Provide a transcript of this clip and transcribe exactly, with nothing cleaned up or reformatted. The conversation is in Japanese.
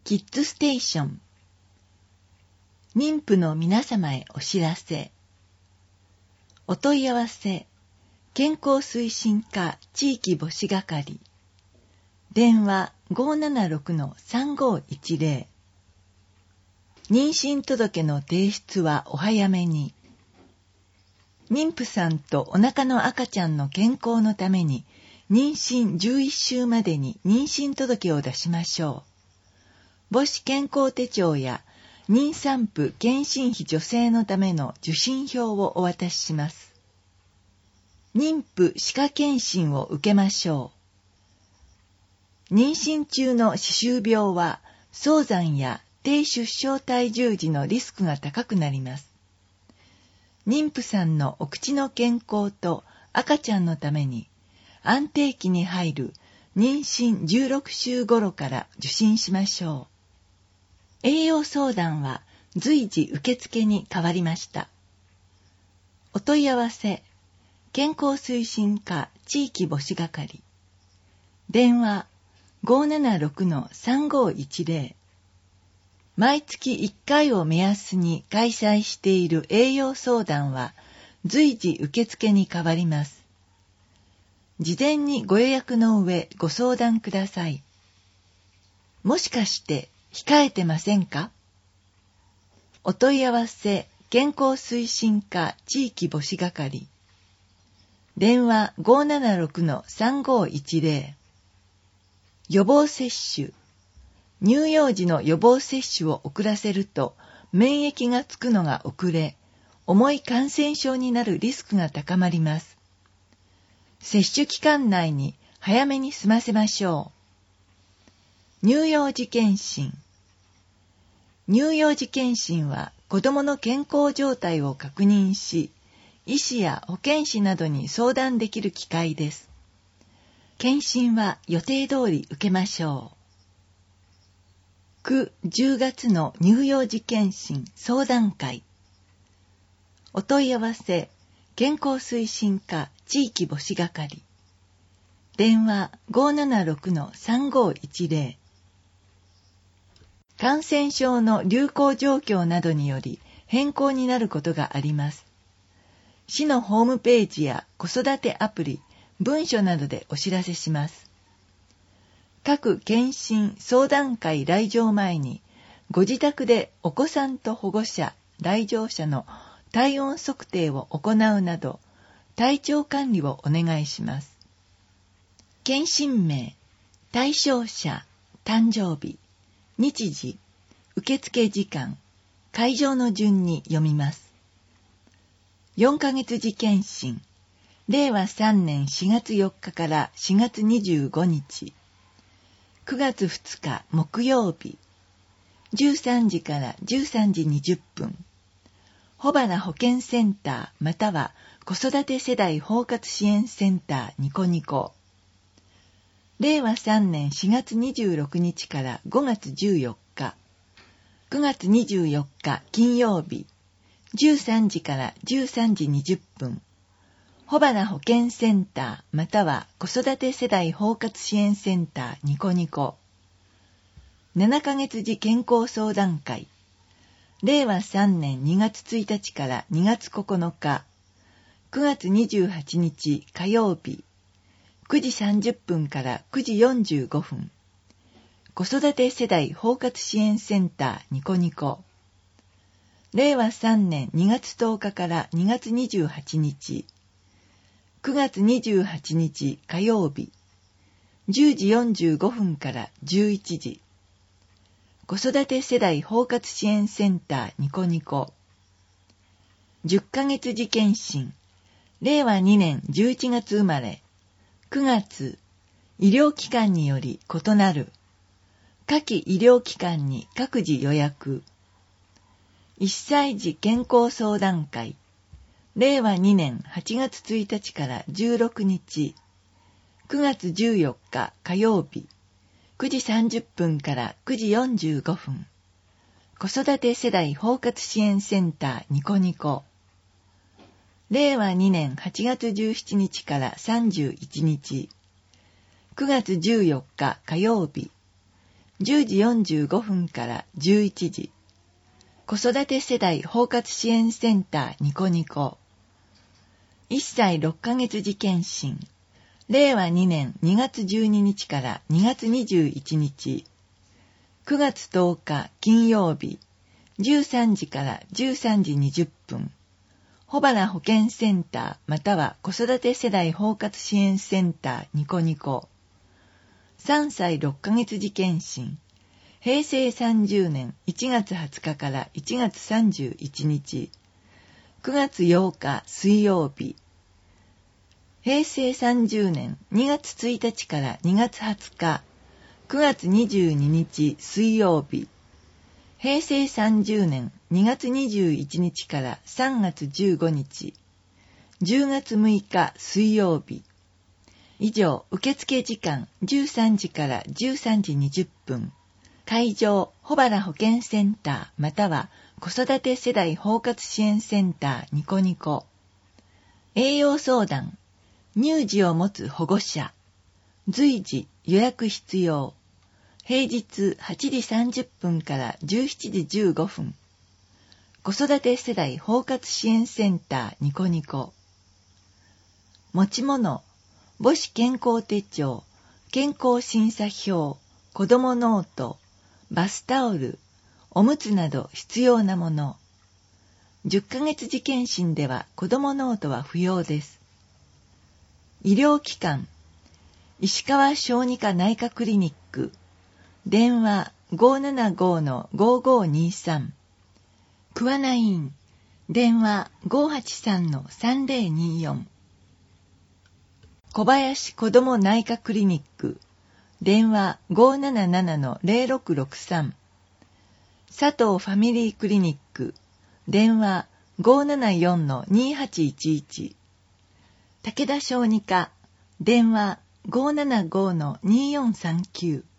キッズステーション。妊婦の皆様へお知らせ。お問い合わせ、健康推進課地域母子係。電話 ごーななろくのさんごーいちぜろ。妊娠届の提出はお早めに。妊婦さんとお腹の赤ちゃんの健康のために、妊娠じゅういっしゅうまでに妊娠届を出しましょう。母子健康手帳や妊産婦健診費助成のための受診票をお渡しします。妊婦歯科検診を受けましょう。妊娠中の歯周病は早産や低出生体重時のリスクが高くなります。妊婦さんのお口の健康と赤ちゃんのために安定期に入る妊娠じゅうろくしゅう頃から受診しましょう。栄養相談は随時受付に変わりました。お問い合わせ、健康推進課地域母子係。電話 ごーななろくのさんごーいちぜろ。毎月いっかいを目安に開催している栄養相談は随時受付に変わります。事前にご予約の上ご相談ください。もしかして控えてませんか？お問い合わせ、健康推進課地域母子係。電話 ごーななろくのさんごーいちぜろ。予防接種。乳幼児の予防接種を遅らせると免疫がつくのが遅れ、重い感染症になるリスクが高まります。接種期間内に早めに済ませましょう。乳幼児健診。乳幼児健診は子どもの健康状態を確認し、医師や保健師などに相談できる機会です。検診は予定通り受けましょう。く、じゅうがつの乳幼児健診相談会。お問い合わせ、健康推進課地域母子係。電話 ごーななろくのさんごーいちぜろ。感染症の流行状況などにより変更になることがあります。市のホームページや子育てアプリ、文書などでお知らせします。各検診相談会来場前に、ご自宅でお子さんと保護者、来場者の体温測定を行うなど、体調管理をお願いします。検診名、対象者、誕生日、日時、受付時間、会場の順に読みます。よんかげつ次検診、れいわさんねんしがつよっかからしがつにじゅうごにち、くがつふつか木曜日、じゅうさんじからじゅうさんじにじゅっぷん、保花保健センターまたは子育て世代包括支援センターニコニコ。れいわさんねんしがつにじゅうろくにちからごがつじゅうよっか、くがつにじゅうよっか金曜日、じゅうさんじからじゅうさんじにじゅっぷん、保花保健センターまたは子育て世代包括支援センターニコニコ。ななかげつ次健康相談会、れいわさんねんにがつついたちからにがつここのか、くがつにじゅうはちにち火曜日、くじさんじゅっぷんからくじよんじゅうごふん、子育て世代包括支援センターニコニコ。れいわさんねんにがつとおかからにがつにじゅうはちにち、くがつにじゅうはちにち火曜日、じゅうじよんじゅうごふんからじゅういちじ、子育て世代包括支援センターニコニコ。じゅっかげつ次検診、れいわにねんじゅういちがつ生まれ、くがつ、医療機関により異なる。下記医療機関に各自予約。いっさい児健康相談会。れいわにねんはちがつついたちからじゅうろくにち。くがつじゅうよっか火曜日。くじさんじゅっぷんからくじよんじゅうごふん。子育て世代包括支援センターニコニコ。れいわにねんはちがつじゅうしちにちからさんじゅういちにち、くがつじゅうよっか火曜日、 じゅうじよんじゅうごふんからじゅういちじ、子育て世代包括支援センターニコニコ、いっさいろっかげつ時検診、れいわにねんにがつじゅうににちからにがつにじゅういちにち、くがつとおか金曜日、じゅうさんじからじゅうさんじにじゅっぷん、保原保健センターまたは子育て世代包括支援センターニコニコ、さんさいろっかげつ時検診、へいせいさんじゅうねんいちがつはつかからいちがつさんじゅういちにち、くがつようか水曜日、へいせいさんじゅうねんにがつついたちからにがつはつか、くがつにじゅうににち水曜日、へいせいさんじゅうねんにがつにじゅういちにちからさんがつじゅうごにち、じゅうがつむいか水曜日。以上、受付時間じゅうさんじからじゅうさんじにじゅっぷん、会場保原保健センターまたは子育て世代包括支援センターニコニコ、栄養相談、乳児を持つ保護者、随時予約必要、平日はちじさんじゅっぷんからじゅうしちじじゅうごふん、子育て世代包括支援センターニコニコ、持ち物、母子健康手帳、健康審査表、子どもノート、バスタオル、おむつなど必要なもの。じゅっかげつ時検診では子どもノートは不要です。医療機関、石川小児科内科クリニック、電話 ごーななごのごーごーにーさん、桑名院、電話 ごーはちさんのさんぜろにーよん、小林子ども内科クリニック、電話 ごーななななのぜろろくろくさん、佐藤ファミリークリニック、電話 ごーななよんのにーはちいちいち、武田小児科、電話 ごーななごのにーよんさんきゅう、